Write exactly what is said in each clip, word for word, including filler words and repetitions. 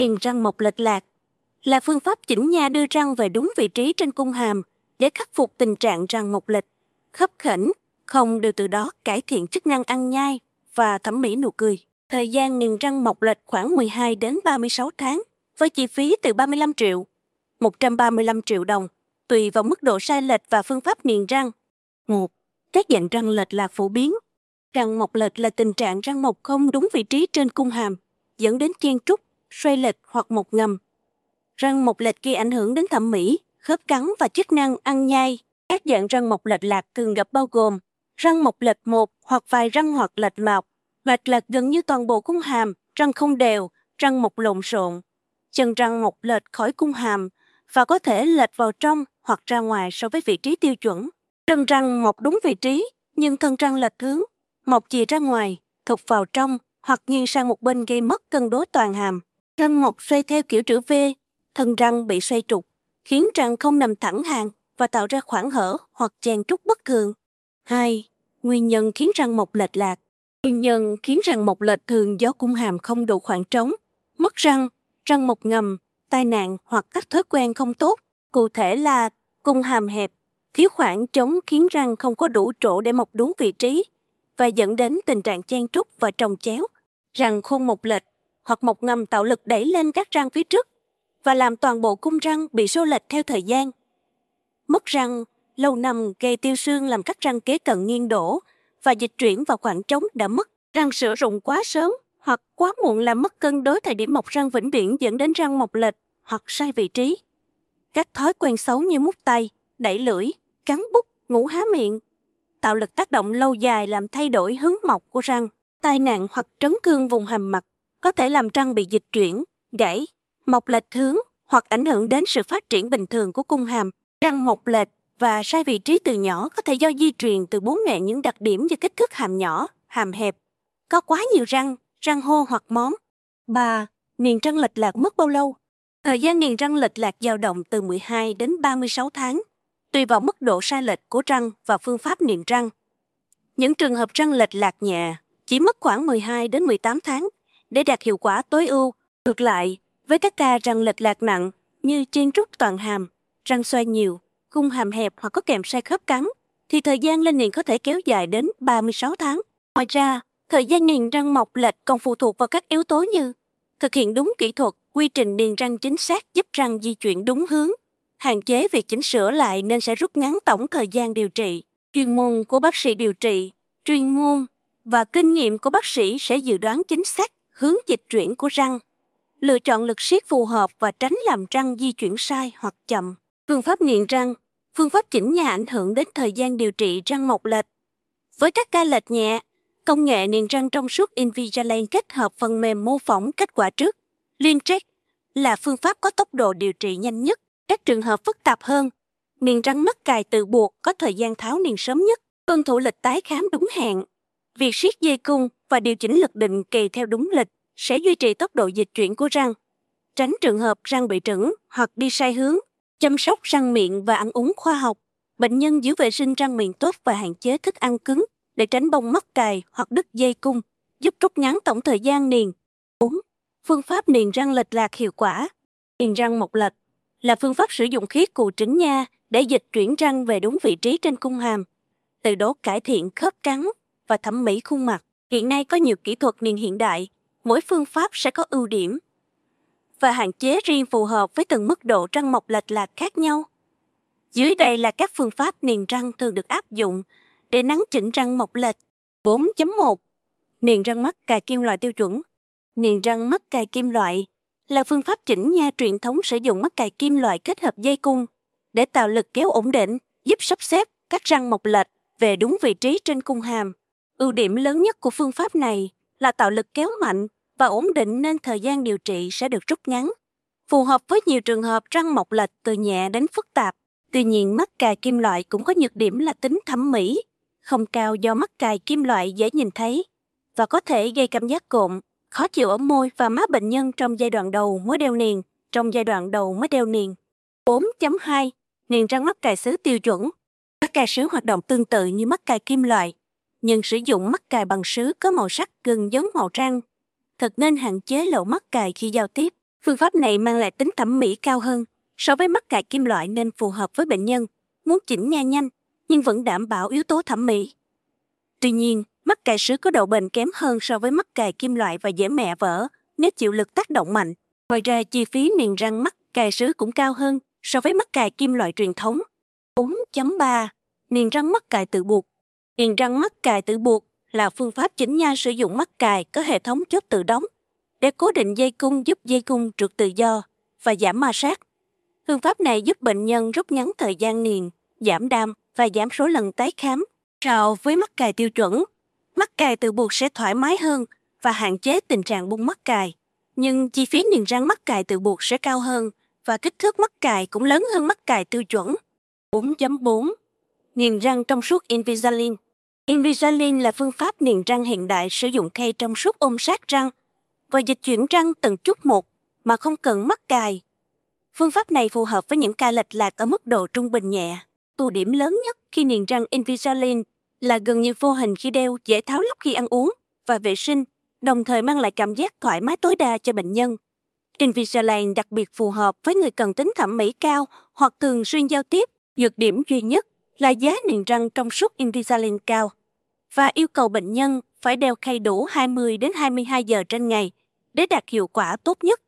Niềng răng mọc lệch lạc là phương pháp chỉnh nha đưa răng về đúng vị trí trên cung hàm để khắc phục tình trạng răng mọc lệch, khấp khểnh, không đều từ đó cải thiện chức năng ăn nhai và thẩm mỹ nụ cười. Thời gian niềng răng mọc lệch khoảng mười hai đến ba mươi sáu tháng, với chi phí từ ba mươi lăm triệu, một trăm ba mươi lăm triệu đồng, tùy vào mức độ sai lệch và phương pháp niềng răng. một. Các dạng răng lệch lạc phổ biến. Răng mọc lệch là tình trạng răng mọc không đúng vị trí trên cung hàm, dẫn đến chen trúc, xoay lệch hoặc mọc ngầm. Răng mọc lệch gây ảnh hưởng đến thẩm mỹ, khớp cắn và chức năng ăn nhai. Các dạng răng mọc lệch lạc thường gặp bao gồm răng mọc lệch một hoặc vài răng hoặc lệch mọc, lệch lạc gần như toàn bộ cung hàm, răng không đều, răng mọc lộn xộn, chân răng mọc lệch khỏi cung hàm và có thể lệch vào trong hoặc ra ngoài so với vị trí tiêu chuẩn. Chân răng mọc đúng vị trí nhưng thân răng lệch hướng, mọc chìa ra ngoài, thụt vào trong hoặc nghiêng sang một bên gây mất cân đối toàn hàm. Răng mọc xoay theo kiểu chữ V, thân răng bị xoay trục, khiến răng không nằm thẳng hàng và tạo ra khoảng hở hoặc chen trúc bất thường. hai. Nguyên nhân khiến răng mọc lệch lạc. Nguyên nhân khiến răng mọc lệch thường do cung hàm không đủ khoảng trống, mất răng, răng mọc ngầm, tai nạn hoặc các thói quen không tốt. Cụ thể là cung hàm hẹp, thiếu khoảng trống khiến răng không có đủ chỗ để mọc đúng vị trí và dẫn đến tình trạng chen trúc và chồng chéo. Răng khôn mọc lệch hoặc mọc ngầm tạo lực đẩy lên các răng phía trước và làm toàn bộ cung răng bị xô lệch theo thời gian. Mất răng lâu năm gây tiêu xương làm các răng kế cận nghiêng đổ và dịch chuyển vào khoảng trống đã mất. Răng sữa rụng quá sớm hoặc quá muộn làm mất cân đối thời điểm mọc răng vĩnh viễn dẫn đến răng mọc lệch hoặc sai vị trí. Các thói quen xấu như mút tay, đẩy lưỡi, cắn bút, ngủ há miệng tạo lực tác động lâu dài làm thay đổi hướng mọc của răng. Tai nạn hoặc chấn thương vùng hàm mặt có thể làm răng bị dịch chuyển, gãy, mọc lệch hướng hoặc ảnh hưởng đến sự phát triển bình thường của cung hàm. Răng mọc lệch và sai vị trí từ nhỏ có thể do di truyền từ bố mẹ những đặc điểm như kích thước hàm nhỏ, hàm hẹp, có quá nhiều răng, răng hô hoặc móm. ba. Niềng răng lệch lạc mất bao lâu? Thời gian niềng răng lệch lạc dao động từ mười hai đến ba mươi sáu tháng, tùy vào mức độ sai lệch của răng và phương pháp niềng răng. Những trường hợp răng lệch lạc nhẹ chỉ mất khoảng mười hai đến mười tám tháng để đạt hiệu quả tối ưu. Ngược lại, với các ca răng lệch lạc nặng như chen trúc toàn hàm, răng xoay nhiều, cung hàm hẹp hoặc có kèm sai khớp cắn, thì thời gian lên niềng có thể kéo dài đến ba mươi sáu tháng. Ngoài ra, thời gian niềng răng mọc lệch còn phụ thuộc vào các yếu tố như thực hiện đúng kỹ thuật, quy trình niềng răng chính xác giúp răng di chuyển đúng hướng, hạn chế việc chỉnh sửa lại nên sẽ rút ngắn tổng thời gian điều trị. Chuyên môn của bác sĩ điều trị, chuyên môn và kinh nghiệm của bác sĩ sẽ dự đoán chính xác hướng dịch chuyển của răng, lựa chọn lực siết phù hợp và tránh làm răng di chuyển sai hoặc chậm. Phương pháp niềng răng, phương pháp chỉnh nha ảnh hưởng đến thời gian điều trị răng mọc lệch. Với các ca lệch nhẹ, công nghệ niềng răng trong suốt Invisalign kết hợp phần mềm mô phỏng kết quả trước, LeanCheck, là phương pháp có tốc độ điều trị nhanh nhất. Các trường hợp phức tạp hơn, niềng răng mắc cài tự buộc có thời gian tháo niềng sớm nhất, tuân thủ lịch tái khám đúng hẹn. Việc siết dây cung và điều chỉnh lực định kỳ theo đúng lịch sẽ duy trì tốc độ dịch chuyển của răng, tránh trường hợp răng bị trũng hoặc đi sai hướng. Chăm sóc răng miệng và ăn uống khoa học. Bệnh nhân giữ vệ sinh răng miệng tốt và hạn chế thức ăn cứng để tránh bong mắc cài hoặc đứt dây cung, giúp rút ngắn tổng thời gian niềng. bốn. Phương pháp niềng răng lệch lạc hiệu quả. Niềng răng mọc lệch là phương pháp sử dụng khí cụ chỉnh nha để dịch chuyển răng về đúng vị trí trên cung hàm, từ đó cải thiện khớp cắn và thẩm mỹ khuôn mặt. Hiện nay có nhiều kỹ thuật niềng hiện đại, mỗi phương pháp sẽ có ưu điểm và hạn chế riêng phù hợp với từng mức độ răng mọc lệch lạc khác nhau. Dưới đây là các phương pháp niềng răng thường được áp dụng để nắn chỉnh răng mọc lệch. bốn chấm một. Niềng răng mắc cài kim loại tiêu chuẩn. Niềng răng mắc cài kim loại là phương pháp chỉnh nha truyền thống sử dụng mắc cài kim loại kết hợp dây cung để tạo lực kéo ổn định, giúp sắp xếp các răng mọc lệch về đúng vị trí trên cung hàm. Ưu điểm lớn nhất của phương pháp này là tạo lực kéo mạnh và ổn định nên thời gian điều trị sẽ được rút ngắn, phù hợp với nhiều trường hợp răng mọc lệch từ nhẹ đến phức tạp. Tuy nhiên, mắc cài kim loại cũng có nhược điểm là tính thẩm mỹ không cao do mắc cài kim loại dễ nhìn thấy và có thể gây cảm giác cộm, khó chịu ở môi và má bệnh nhân trong giai đoạn đầu mới đeo niềng. Trong giai đoạn đầu mới đeo niềng. bốn chấm hai. Niềng răng mắc cài sứ tiêu chuẩn. Mắc cài sứ hoạt động tương tự như mắc cài kim loại, nhưng sử dụng mắc cài bằng sứ có màu sắc gần giống màu răng. Thật nên hạn chế lậu mắc cài khi giao tiếp. Phương pháp này mang lại tính thẩm mỹ cao hơn so với mắc cài kim loại nên phù hợp với bệnh nhân muốn chỉnh nha nhanh nhưng vẫn đảm bảo yếu tố thẩm mỹ. Tuy nhiên, mắc cài sứ có độ bền kém hơn so với mắc cài kim loại và dễ mẹ vỡ nếu chịu lực tác động mạnh. Ngoài ra, chi phí niềng răng mắc cài sứ cũng cao hơn so với mắc cài kim loại truyền thống. bốn chấm ba. Niềng răng mắc cài tự buộc. Niềng răng mắc cài tự buộc là phương pháp chỉnh nha sử dụng mắc cài có hệ thống chốt tự đóng để cố định dây cung, giúp dây cung trượt tự do và giảm ma sát. Phương pháp này giúp bệnh nhân rút ngắn thời gian niềng, giảm đam và giảm số lần tái khám. So với mắc cài tiêu chuẩn, mắc cài tự buộc sẽ thoải mái hơn và hạn chế tình trạng bung mắc cài. Nhưng chi phí niềng răng mắc cài tự buộc sẽ cao hơn và kích thước mắc cài cũng lớn hơn mắc cài tiêu chuẩn. bốn chấm bốn. Niềng răng trong suốt Invisalign. Invisalign là phương pháp niềng răng hiện đại sử dụng khay trong suốt ôm sát răng và dịch chuyển răng từng chút một mà không cần mắc cài. Phương pháp này phù hợp với những ca lệch lạc ở mức độ trung bình nhẹ. Ưu điểm lớn nhất khi niềng răng Invisalign là gần như vô hình khi đeo, dễ tháo lắp khi ăn uống và vệ sinh, đồng thời mang lại cảm giác thoải mái tối đa cho bệnh nhân. Invisalign đặc biệt phù hợp với người cần tính thẩm mỹ cao hoặc thường xuyên giao tiếp. Nhược điểm duy nhất là giá niềng răng trong suốt Invisalign cao và yêu cầu bệnh nhân phải đeo khay đủ hai mươi đến hai mươi hai giờ trên ngày để đạt hiệu quả tốt nhất.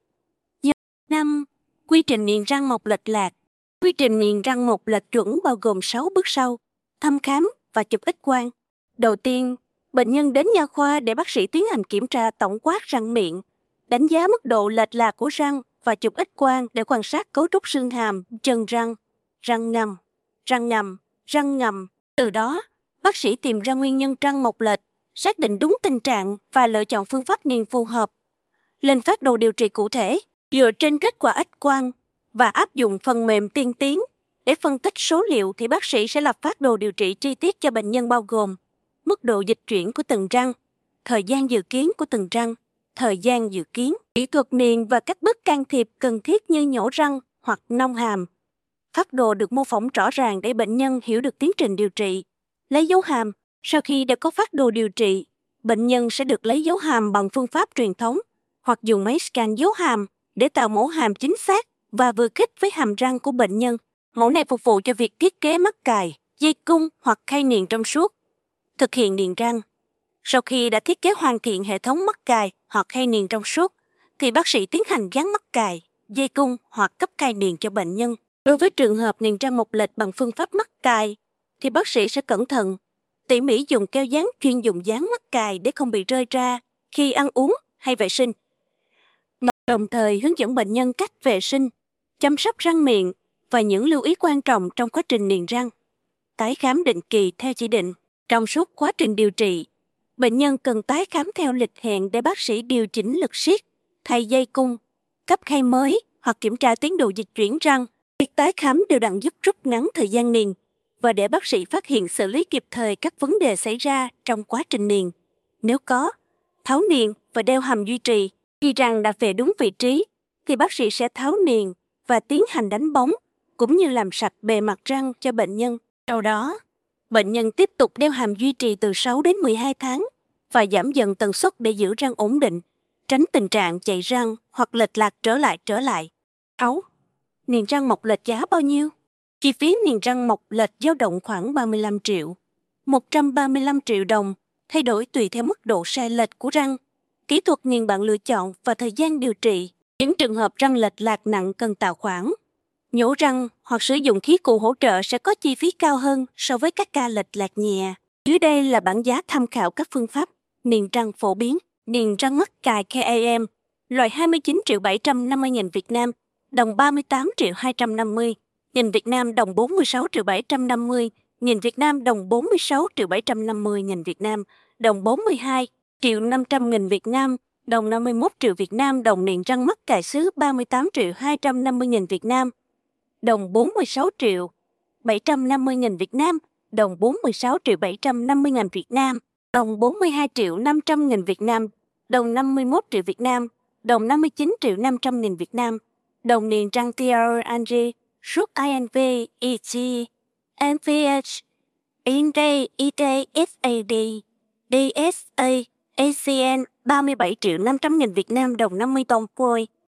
năm. Quy trình niềng răng mọc lệch lạc. Quy trình niềng răng mọc lệch chuẩn bao gồm sáu bước sau: thăm khám và chụp X quang. Đầu tiên, bệnh nhân đến nha khoa để bác sĩ tiến hành kiểm tra tổng quát răng miệng, đánh giá mức độ lệch lạc của răng và chụp X quang để quan sát cấu trúc xương hàm, chân răng, răng ngầm, răng ngầm, răng ngầm. Từ đó, bác sĩ tìm ra nguyên nhân răng mọc lệch, xác định đúng tình trạng và lựa chọn phương pháp niềng phù hợp. Lên phác đồ điều trị cụ thể dựa trên kết quả X quang và áp dụng phần mềm tiên tiến để phân tích số liệu thì bác sĩ sẽ lập phác đồ điều trị chi tiết cho bệnh nhân bao gồm mức độ dịch chuyển của từng răng, thời gian dự kiến của từng răng, thời gian dự kiến, kỹ thuật niềng và các bước can thiệp cần thiết như nhổ răng hoặc nong hàm. Phác đồ được mô phỏng rõ ràng để bệnh nhân hiểu được tiến trình điều trị. Lấy dấu hàm. Sau khi đã có phác đồ điều trị, bệnh nhân sẽ được lấy dấu hàm bằng phương pháp truyền thống hoặc dùng máy scan dấu hàm để tạo mẫu hàm chính xác và vừa khít với hàm răng của bệnh nhân. Mẫu này phục vụ cho việc thiết kế mắc cài, dây cung hoặc khay niềng trong suốt. Thực hiện niềng răng. Sau khi đã thiết kế hoàn thiện hệ thống mắc cài hoặc khay niềng trong suốt, thì bác sĩ tiến hành gắn mắc cài, dây cung hoặc cấp khay niềng cho bệnh nhân. Đối với trường hợp niềng răng mọc lệch bằng phương pháp mắc cài, thì bác sĩ sẽ cẩn thận, tỉ mỉ dùng keo dán chuyên dùng dán mắc cài để không bị rơi ra khi ăn uống hay vệ sinh. Đồng thời hướng dẫn bệnh nhân cách vệ sinh, chăm sóc răng miệng và những lưu ý quan trọng trong quá trình niềng răng. Tái khám định kỳ theo chỉ định. Trong suốt quá trình điều trị, bệnh nhân cần tái khám theo lịch hẹn để bác sĩ điều chỉnh lực siết, thay dây cung, cấp khay mới hoặc kiểm tra tiến độ dịch chuyển răng. Việc tái khám đều đặn giúp rút ngắn thời gian niềng và để bác sĩ phát hiện xử lý kịp thời các vấn đề xảy ra trong quá trình niềng. Nếu có, tháo niềng và đeo hàm duy trì. Khi răng đã về đúng vị trí, thì bác sĩ sẽ tháo niềng và tiến hành đánh bóng, cũng như làm sạch bề mặt răng cho bệnh nhân. Sau đó, bệnh nhân tiếp tục đeo hàm duy trì từ sáu đến mười hai tháng và giảm dần tần suất để giữ răng ổn định, tránh tình trạng chảy răng hoặc lệch lạc trở lại trở lại. sáu. Niềng răng mọc lệch giá bao nhiêu? Chi phí niềng răng mọc lệch dao động khoảng ba mươi lăm triệu, một trăm ba mươi lăm triệu đồng, thay đổi tùy theo mức độ sai lệch của răng, kỹ thuật niềng bạn lựa chọn và thời gian điều trị. Những trường hợp răng lệch lạc nặng cần tạo khoản, nhổ răng hoặc sử dụng khí cụ hỗ trợ sẽ có chi phí cao hơn so với các ca lệch lạc nhẹ. Dưới đây là bảng giá tham khảo các phương pháp niềng răng phổ biến. Niềng răng mắc cài ca em, loại hai mươi chín triệu bảy trăm năm mươi nghìn Việt Nam, đồng ba mươi tám triệu hai trăm năm mươi nghìn Việt Nam, đồng bốn mươi sáu triệu bảy trăm năm mươi nghìn Việt Nam, đồng bốn mươi sáu triệu bảy trăm năm mươi nghìn Việt Nam, đồng bốn mươi hai triệu năm trăm nghìn Việt Nam, đồng năm mươi mốt triệu Việt Nam, đồng niềng răng mắc cài sứ ba mươi tám triệu hai trăm năm mươi nghìn Việt Nam, đồng bốn mươi sáu triệu bảy trăm năm mươi nghìn Việt Nam, đồng bốn mươi sáu triệu bảy trăm năm mươi nghìn Việt Nam, đồng bốn mươi hai triệu năm trăm nghìn Việt Nam, đồng năm mươi mốt triệu Việt Nam, đồng năm mươi chín triệu năm trăm nghìn Việt Nam, đồng niềng răng tê rờ en giê, rút i en vê, e tê, em pê hát, Inday, i tê, ét a đê, đê ét a, a xê en ba mươi bảy triệu năm trăm nghìn Việt Nam, đồng năm mươi đồng phôi.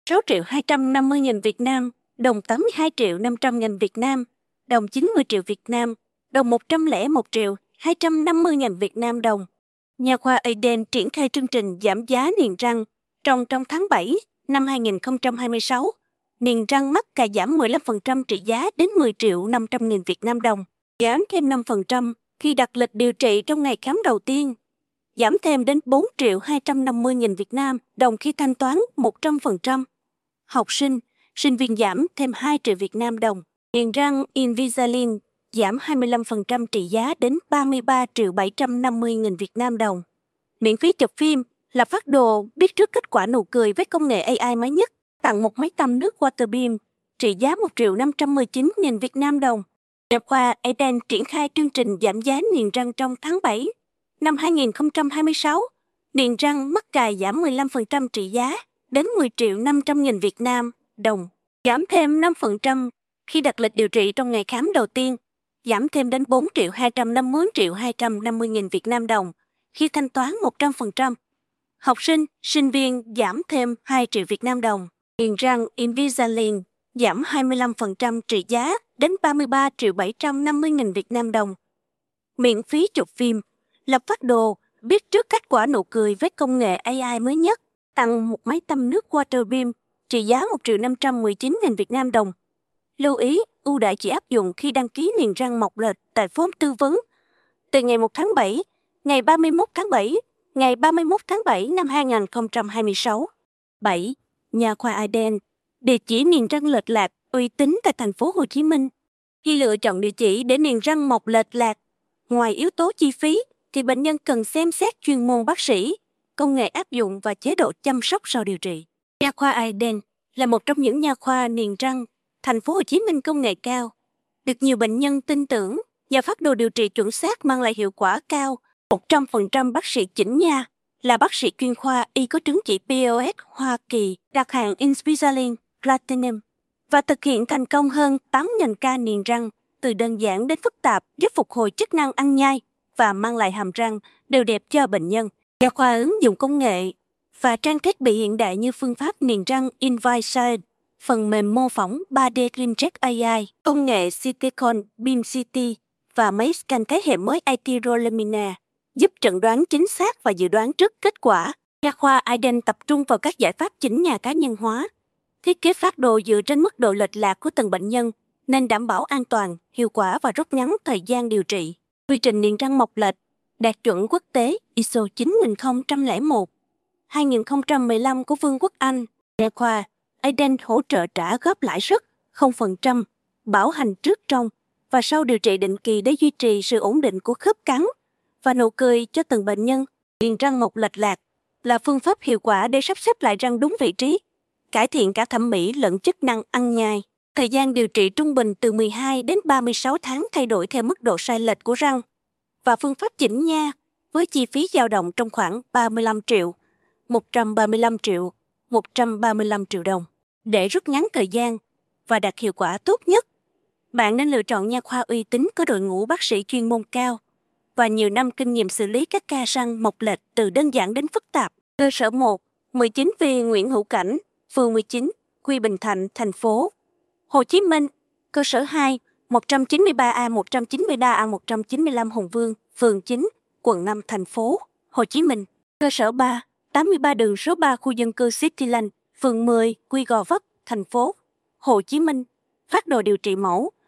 sáu triệu hai trăm năm mươi nghìn Việt Nam, đồng tám mươi hai triệu năm trăm nghìn Việt Nam, đồng chín mươi triệu Việt Nam, đồng một trăm lẻ một triệu hai trăm năm mươi nghìn Việt Nam đồng. Nha khoa Eden triển khai chương trình giảm giá niềng răng trong trong tháng bảy năm hai nghìn không trăm hai mươi sáu. Niềng răng mắc cài giảm mười lăm phần trăm trị giá đến mười triệu năm trăm nghìn Việt Nam đồng. Giảm thêm năm phần trăm khi đặt lịch điều trị trong ngày khám đầu tiên. Giảm thêm đến bốn triệu hai trăm năm mươi nghìn Việt Nam đồng khi thanh toán một trăm phần trăm. Học sinh, sinh viên giảm thêm hai triệu Việt Nam đồng. Niềng răng Invisalign giảm hai mươi lăm phần trăm trị giá đến ba mươi ba triệu bảy trăm năm mươi nghìn Việt Nam đồng. Miễn phí chụp phim là phác đồ biết trước kết quả nụ cười với công nghệ a i mới nhất. Tặng một máy tăm nước Waterbeam trị giá một triệu năm trăm mười chín nghìn Việt Nam đồng. Nha khoa Eden triển khai chương trình giảm giá niềng răng trong tháng bảy năm hai nghìn không trăm hai mươi sáu. Niềng răng mắc cài giảm mười lăm phần trăm trị giá đến mười triệu năm trăm nghìn Việt Nam đồng. Giảm thêm năm phần trăm khi đặt lịch điều trị trong ngày khám đầu tiên. Giảm thêm đến bốn triệu hai trăm năm mươi triệu hai trăm năm mươi nghìn Việt Nam đồng khi thanh toán một trăm phần trăm. Học sinh, sinh viên giảm thêm hai triệu Việt Nam đồng. Niềng răng Invisalign giảm hai mươi lăm phần trăm trị giá đến ba mươi ba triệu bảy trăm năm mươi nghìn Việt Nam đồng. Miễn phí chụp phim, lập phác đồ, biết trước kết quả nụ cười với công nghệ a i mới nhất, tặng một máy tăm nước Waterbeam trị giá một triệu năm trăm mười chín nghìn Việt Nam đồng. Lưu ý, ưu đãi chỉ áp dụng khi đăng ký niềng răng mọc lệch tại form tư vấn từ ngày một tháng bảy, ngày ba mươi mốt tháng bảy, ngày ba mươi mốt tháng bảy năm hai nghìn không trăm hai mươi sáu. bảy. Nha khoa Eden, địa chỉ niềng răng lệch lạc uy tín tại thành phố Hồ Chí Minh. Khi lựa chọn địa chỉ để niềng răng mọc lệch lạc, ngoài yếu tố chi phí thì bệnh nhân cần xem xét chuyên môn bác sĩ, công nghệ áp dụng và chế độ chăm sóc sau điều trị. Nha khoa Eden là một trong những nha khoa niềng răng thành phố Hồ Chí Minh công nghệ cao, được nhiều bệnh nhân tin tưởng và phác đồ điều trị chuẩn xác mang lại hiệu quả cao. một trăm phần trăm bác sĩ chỉnh nha là bác sĩ chuyên khoa y có chứng chỉ pê o ét Hoa Kỳ đạt hạng Invisalign Platinum và thực hiện thành công hơn tám nghìn ca niềng răng từ đơn giản đến phức tạp, giúp phục hồi chức năng ăn nhai và mang lại hàm răng đều đẹp cho bệnh nhân. Nha khoa ứng dụng công nghệ và trang thiết bị hiện đại như phương pháp niềng răng Invisalign, phần mềm mô phỏng ba D CleanCheck a i, công nghệ Citicon Beam City và máy scan thế hệ mới i tê Rolemina, giúp chẩn đoán chính xác và dự đoán trước kết quả. Nha khoa Eden tập trung vào các giải pháp chỉnh nha cá nhân hóa, thiết kế phác đồ dựa trên mức độ lệch lạc của từng bệnh nhân, nên đảm bảo an toàn, hiệu quả và rút ngắn thời gian điều trị. Quy trình niềng răng mọc lệch đạt chuẩn quốc tế i ét o chín nghìn không trăm lẻ một hai nghìn không trăm mười lăm của Vương quốc Anh. Nha khoa Eden hỗ trợ trả góp lãi suất không phần trăm, bảo hành trước, trong và sau điều trị định kỳ để duy trì sự ổn định của khớp cắn và nụ cười cho từng bệnh nhân. Niềng răng mọc lệch lạc là phương pháp hiệu quả để sắp xếp lại răng đúng vị trí, cải thiện cả thẩm mỹ lẫn chức năng ăn nhai. Thời gian điều trị trung bình từ mười hai đến ba mươi sáu tháng, thay đổi theo mức độ sai lệch của răng. Và phương pháp chỉnh nha với chi phí dao động trong khoảng ba mươi lăm triệu, một trăm ba mươi lăm triệu, một trăm ba mươi lăm triệu đồng. Để rút ngắn thời gian và đạt hiệu quả tốt nhất, bạn nên lựa chọn nha khoa uy tín có đội ngũ bác sĩ chuyên môn cao và nhiều năm kinh nghiệm xử lý các ca răng mọc lệch từ đơn giản đến phức tạp. Cơ sở một, mười chín V Nguyễn Hữu Cảnh, phường mười chín, Quy Bình Thạnh, thành phố Hồ Chí Minh. Cơ sở hai, một trăm chín mươi ba A một trăm chín mươi ba A một trăm chín mươi lăm Hùng Vương, phường chín, quận năm, thành phố Hồ Chí Minh. Cơ sở ba, tám mươi ba đường số ba khu dân cư Cityland, phường mười, Quy Gò Vấp, thành phố Hồ Chí Minh. Phác đồ điều trị mẫu